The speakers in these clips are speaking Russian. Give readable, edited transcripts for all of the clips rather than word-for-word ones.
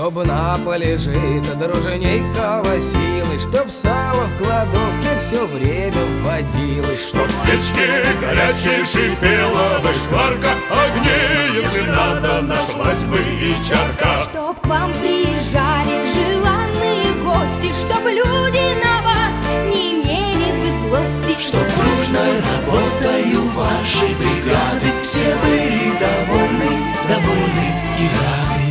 Чтоб на поле жито дружней колосилось, чтоб сало в кладовке все время водилось, чтоб в печке горячей шипела бы шкварка огней, если надо, нашлась бы и чарка. Чтоб к вам приезжали желанные гости, чтоб люди на вас не имели бы злости, чтоб дружной работою вашей бригады все были довольны и рады.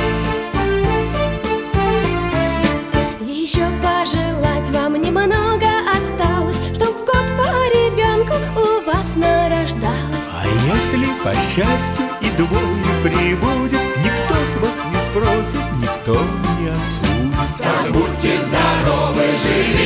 Еще пожелать вам немного осталось, чтоб в год по ребенку у вас нарождалось. А если по счастью и двое прибудет, никто с вас не спросит, никто не осудит. Так будьте здоровы, живите